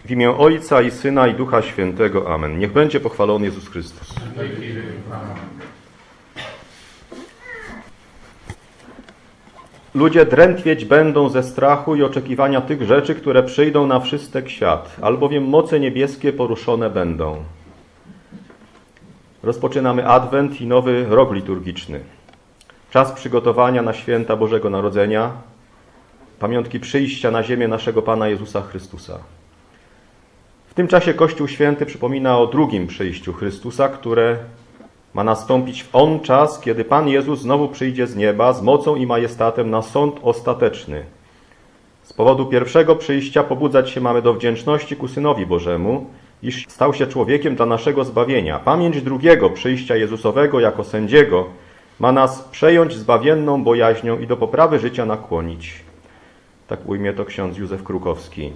W imię Ojca i Syna i Ducha Świętego. Amen. Niech będzie pochwalony Jezus Chrystus. Ludzie drętwieć będą ze strachu i oczekiwania tych rzeczy, które przyjdą na wszystek świat, albowiem moce niebieskie poruszone będą. Rozpoczynamy Adwent i nowy rok liturgiczny. Czas przygotowania na święta Bożego Narodzenia, pamiątki przyjścia na ziemię naszego Pana Jezusa Chrystusa. W tym czasie Kościół Święty przypomina o drugim przyjściu Chrystusa, które ma nastąpić w on czas, kiedy Pan Jezus znowu przyjdzie z nieba z mocą i majestatem na sąd ostateczny. Z powodu pierwszego przyjścia pobudzać się mamy do wdzięczności ku Synowi Bożemu, iż stał się człowiekiem dla naszego zbawienia. Pamięć drugiego przyjścia Jezusowego jako sędziego ma nas przejąć zbawienną bojaźnią i do poprawy życia nakłonić. Tak ujmie to ksiądz Józef Krukowski.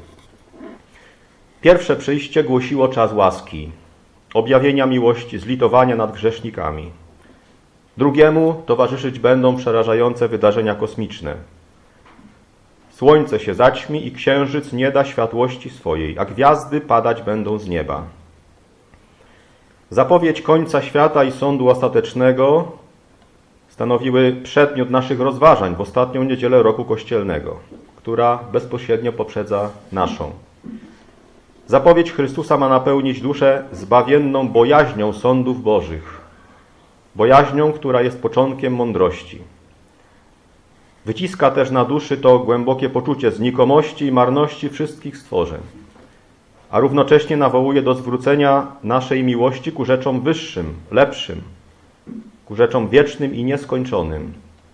Pierwsze przyjście głosiło czas łaski, objawienia miłości, zlitowania nad grzesznikami. Drugiemu towarzyszyć będą przerażające wydarzenia kosmiczne. Słońce się zaćmi i księżyc nie da światłości swojej, a gwiazdy padać będą z nieba. Zapowiedź końca świata i sądu ostatecznego stanowiły przedmiot naszych rozważań w ostatnią niedzielę roku kościelnego, która bezpośrednio poprzedza naszą. Zapowiedź Chrystusa ma napełnić duszę zbawienną bojaźnią sądów Bożych, bojaźnią, która jest początkiem mądrości. Wyciska też na duszy to głębokie poczucie znikomości i marności wszystkich stworzeń, a równocześnie nawołuje do zwrócenia naszej miłości ku rzeczom wyższym, lepszym, ku rzeczom wiecznym i nieskończonym.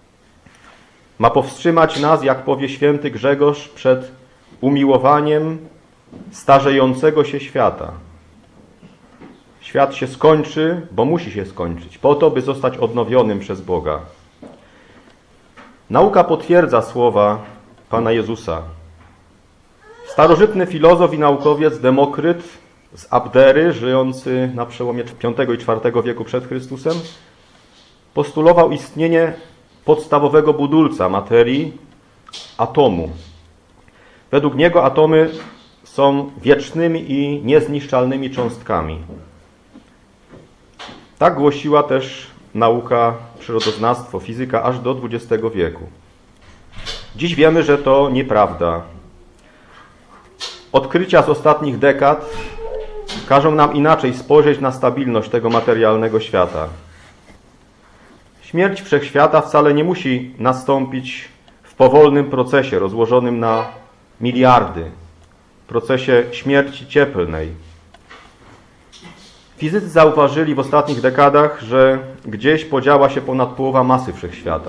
Ma powstrzymać nas, jak powie święty Grzegorz, przed umiłowaniem starzejącego się świata. Świat się skończy, bo musi się skończyć, po to, by zostać odnowionym przez Boga. Nauka potwierdza słowa Pana Jezusa. Starożytny filozof i naukowiec Demokryt z Abdery, żyjący na przełomie V i IV wieku przed Chrystusem, postulował istnienie podstawowego budulca materii, atomu. Według niego atomy są wiecznymi i niezniszczalnymi cząstkami. Tak głosiła też nauka, przyrodoznawstwo, fizyka aż do XX wieku. Dziś wiemy, że to nieprawda. Odkrycia z ostatnich dekad każą nam inaczej spojrzeć na stabilność tego materialnego świata. Śmierć wszechświata wcale nie musi nastąpić w powolnym procesie rozłożonym na miliardy, procesie śmierci cieplnej. Fizycy zauważyli w ostatnich dekadach, że gdzieś podziała się ponad połowa masy wszechświata.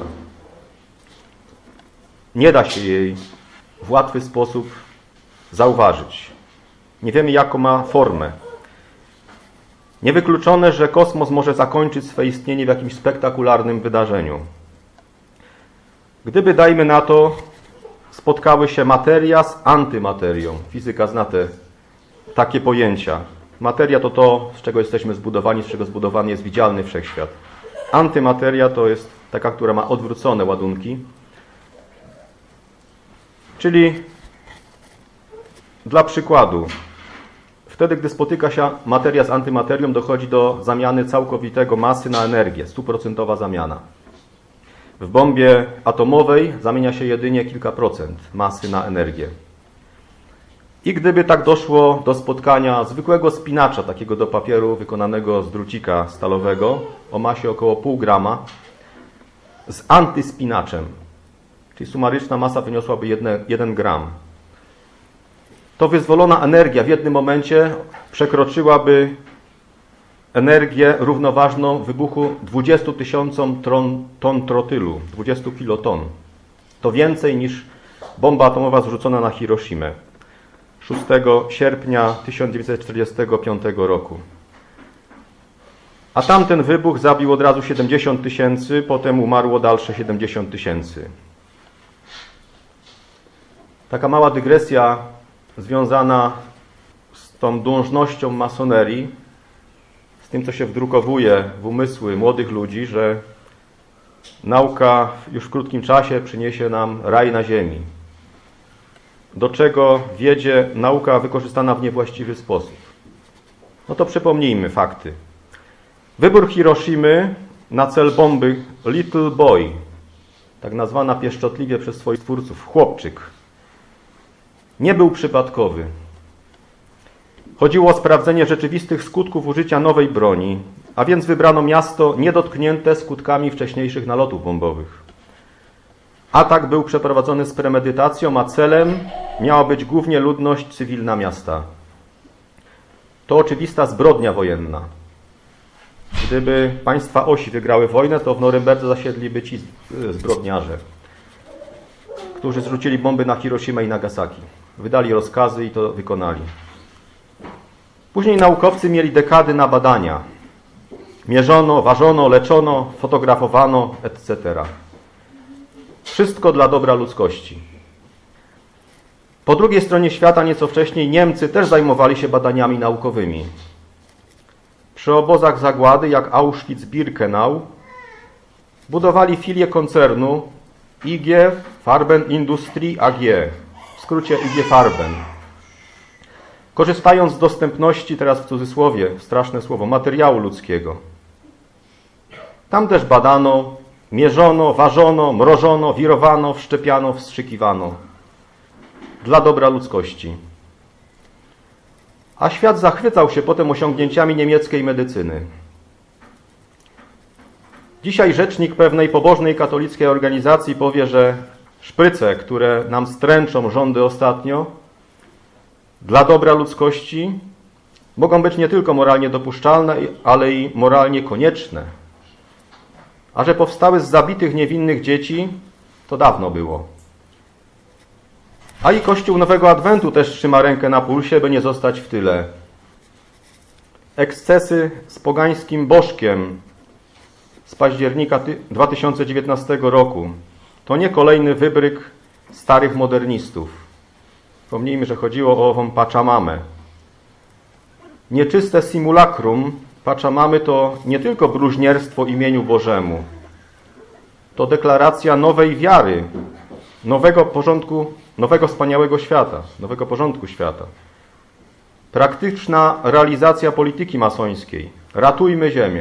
Nie da się jej w łatwy sposób zauważyć. Nie wiemy, jaką ma formę. Niewykluczone, że kosmos może zakończyć swe istnienie w jakimś spektakularnym wydarzeniu. Gdyby, dajmy na to, spotkały się materia z antymaterią. Fizyka zna takie pojęcia. Materia to to, z czego jesteśmy zbudowani, z czego zbudowany jest widzialny wszechświat. Antymateria to jest taka, która ma odwrócone ładunki. Czyli dla przykładu, wtedy, gdy spotyka się materia z antymaterią, dochodzi do zamiany całkowitego masy na energię, 100% zamiana. W bombie atomowej zamienia się jedynie kilka procent masy na energię. I gdyby tak doszło do spotkania zwykłego spinacza, takiego do papieru wykonanego z drucika stalowego, o masie około 0,5 grama, z antyspinaczem, czyli sumaryczna masa wyniosłaby 1 gram, to wyzwolona energia w jednym momencie przekroczyłaby energię równoważną wybuchu 20 000 ton trotylu, 20 kiloton. To więcej niż bomba atomowa zrzucona na Hiroshimę 6 sierpnia 1945 roku. A tamten wybuch zabił od razu 70 000, potem umarło dalsze 70 000. Taka mała dygresja związana z tą dążnością masonerii, z tym, co się wdrukowuje w umysły młodych ludzi, że nauka już w krótkim czasie przyniesie nam raj na ziemi. do czego wiedzie nauka wykorzystana w niewłaściwy sposób. No to przypomnijmy fakty. Wybór Hiroshimy na cel bomby Little Boy, tak nazwana pieszczotliwie przez swoich twórców chłopczyk, nie był przypadkowy. Chodziło o sprawdzenie rzeczywistych skutków użycia nowej broni, a więc wybrano miasto niedotknięte skutkami wcześniejszych nalotów bombowych. Atak był przeprowadzony z premedytacją, a celem miała być głównie ludność cywilna miasta. To oczywista zbrodnia wojenna. Gdyby państwa osi wygrały wojnę, to w Norymberdze zasiedliby ci zbrodniarze, którzy zrzucili bomby na Hiroshimę i Nagasaki. Wydali rozkazy i to wykonali. Później naukowcy mieli dekady na badania. Mierzono, ważono, leczono, fotografowano, etc. Wszystko dla dobra ludzkości. Po drugiej stronie świata, nieco wcześniej, Niemcy też zajmowali się badaniami naukowymi. Przy obozach zagłady, jak Auschwitz-Birkenau, budowali filię koncernu IG Farben Industrie AG, w skrócie IG Farben. Korzystając z dostępności, teraz w cudzysłowie, straszne słowo, materiału ludzkiego. Tam też badano, mierzono, ważono, mrożono, wirowano, wszczepiano, wstrzykiwano. Dla dobra ludzkości. A świat zachwycał się potem osiągnięciami niemieckiej medycyny. Dzisiaj rzecznik pewnej pobożnej katolickiej organizacji powie, że szpryce, które nam stręczą rządy ostatnio, dla dobra ludzkości mogą być nie tylko moralnie dopuszczalne, ale i moralnie konieczne. A że powstały z zabitych niewinnych dzieci, to dawno było. A i Kościół Nowego Adwentu też trzyma rękę na pulsie, by nie zostać w tyle. Ekscesy z pogańskim bożkiem z października 2019 roku to nie kolejny wybryk starych modernistów. Wspomnijmy, że chodziło o ową Pachamamę. Nieczyste simulakrum Pachamamy to nie tylko bluźnierstwo imieniu Bożemu. To deklaracja nowej wiary, nowego wspaniałego świata, nowego porządku świata. Praktyczna realizacja polityki masońskiej. Ratujmy ziemię.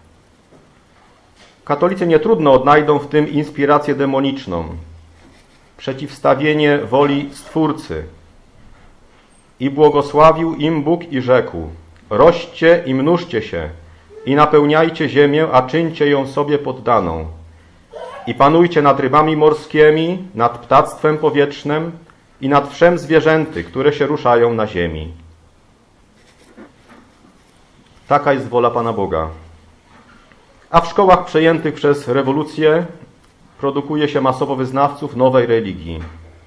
Katolicy nietrudno odnajdą w tym inspirację demoniczną. Przeciwstawienie woli Stwórcy. I błogosławił im Bóg i rzekł: rośćcie i mnóżcie się i napełniajcie ziemię, a czyńcie ją sobie poddaną. I panujcie nad rybami morskimi, nad ptactwem powietrznym i nad wszem zwierzęty, które się ruszają na ziemi. Taka jest wola Pana Boga. A w szkołach przejętych przez rewolucję produkuje się masowo wyznawców nowej religii.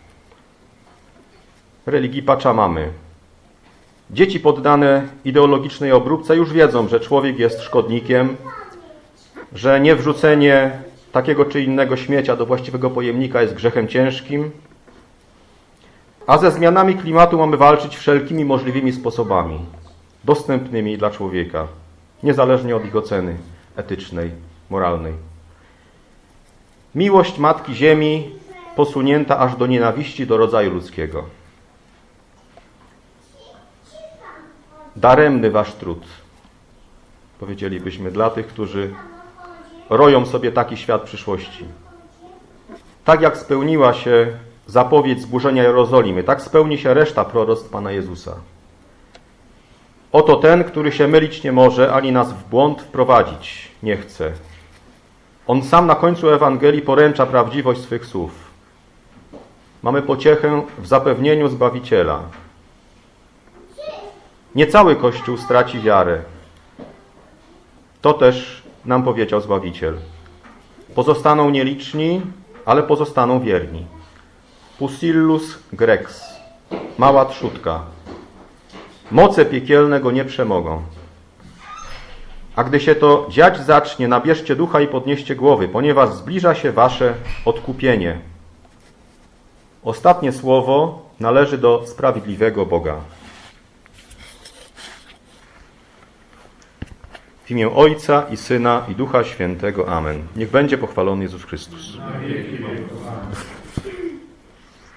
Religii Pachamamy. Dzieci poddane ideologicznej obróbce już wiedzą, że człowiek jest szkodnikiem, że niewrzucenie takiego czy innego śmiecia do właściwego pojemnika jest grzechem ciężkim, a ze zmianami klimatu mamy walczyć wszelkimi możliwymi sposobami, dostępnymi dla człowieka, niezależnie od ich oceny etycznej, moralnej. Miłość Matki Ziemi posunięta aż do nienawiści do rodzaju ludzkiego. Daremny wasz trud, powiedzielibyśmy dla tych, którzy roją sobie taki świat przyszłości. Tak jak spełniła się zapowiedź zburzenia Jerozolimy, tak spełni się reszta proroctw Pana Jezusa. Oto ten, który się mylić nie może, ani nas w błąd wprowadzić nie chce. On sam na końcu Ewangelii poręcza prawdziwość swych słów. Mamy pociechę w zapewnieniu Zbawiciela. Nie cały Kościół straci wiarę. To też nam powiedział Zbawiciel. Pozostaną nieliczni, ale pozostaną wierni. Pusillus grex, mała trzutka. Moce piekielne go nie przemogą. A gdy się to dziać zacznie, nabierzcie ducha i podnieście głowy, ponieważ zbliża się wasze odkupienie. Ostatnie słowo należy do sprawiedliwego Boga. W imię Ojca i Syna i Ducha Świętego. Amen. Niech będzie pochwalony Jezus Chrystus.